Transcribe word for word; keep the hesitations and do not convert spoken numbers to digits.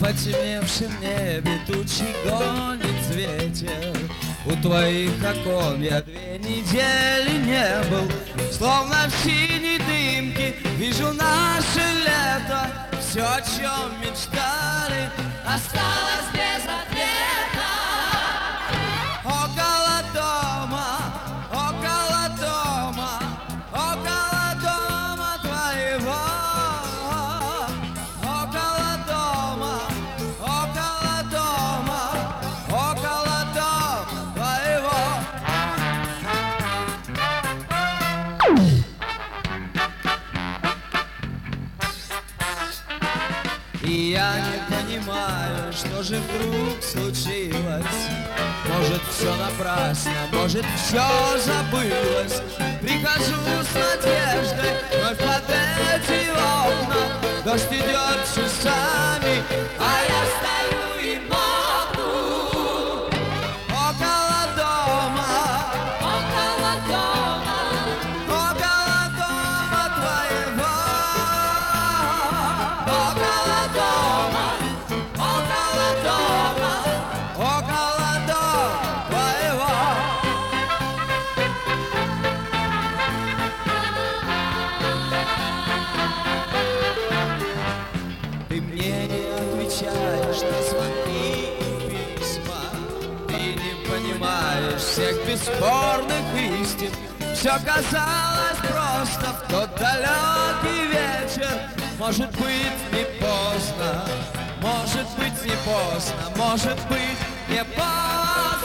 потемневшем небе тучи гонит ветер. У твоих окон я две недели не был. Словно в синей дымке вижу наше лето. Все, о чем мечтали, осталось без ответа. Около дома, около дома, около дома твоего. Около дома, около дома, около дома твоего. И я не понимаю, что же вдруг случилось. Может, все напрасно, может, все забылось. Прихожу с надеждой вновь под эти окна. Дождь идет часами, а я стою и мокну. Около дома, около дома, около дома твоего. Около дома, около дома, около дома твоего. Ты мне не отвечаешь на звонки и письма. Ты не понимаешь всех бесспорных истин. Все казалось просто в тот далекий вечер. Может быть, не поздно, может быть, не поздно, может быть, не поздно.